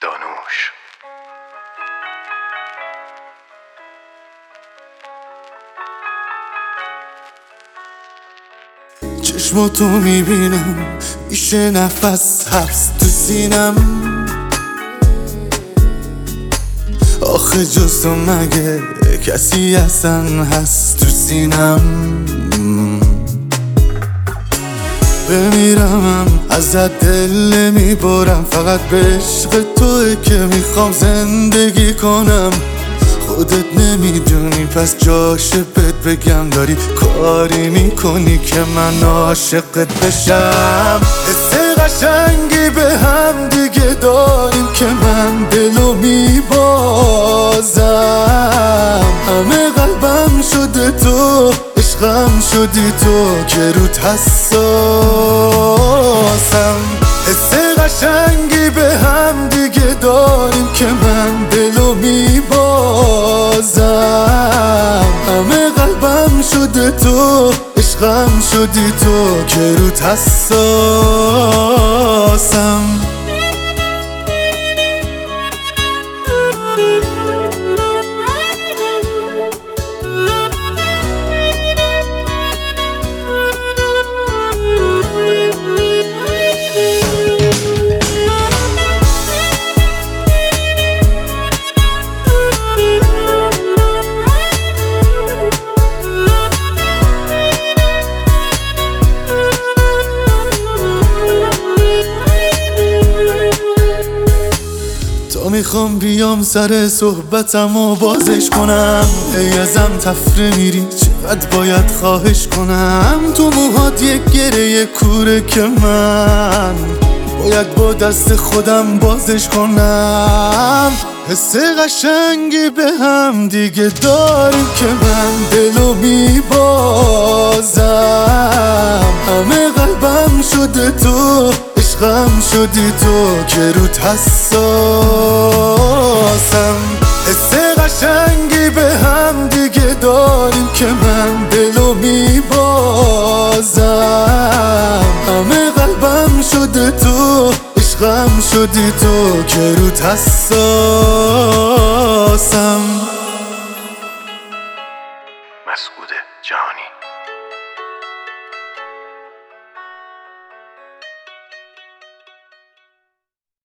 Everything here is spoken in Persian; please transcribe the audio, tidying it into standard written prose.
دانوش. چشماتو میبینم میشه نفس حبس تو سینم. آخه جز تو مگه کسی اصلا هست تو سینم؟ بمیرمم ازت دل نمیبرم، فقط به عشق توه که میخوام زندگی کنم. خودت نمیدونی پس جاشه بهت بگم، داری کاری میکنی که من عاشقت بشم. حس قشنگی به هم دیگه داریم که من دلو میبازم. همه قلبم شده تو، عشقم شدی تو که روت حساسم. حس قشنگی به هم دیگه داریم که من دلو میبازم. همه قلبم شده تو، عشقم شدی تو که روت حساسم. میخوام بیام سر صحبتم و بازش کنم. ای ازم تفره میری چقدر باید خواهش کنم. تو موهات یک گره کوره که من باید با دست خودم بازش کنم. حس قشنگی به هم دیگه داریم که من دلو میبازم. همه قلبم شده تو، عشقم شدی تو که روت حساسم. حس قشنگی به هم دیگه داریم که من دلو میبازم. همه قلبم شده تو، عشقم شدی تو که روت حساسم.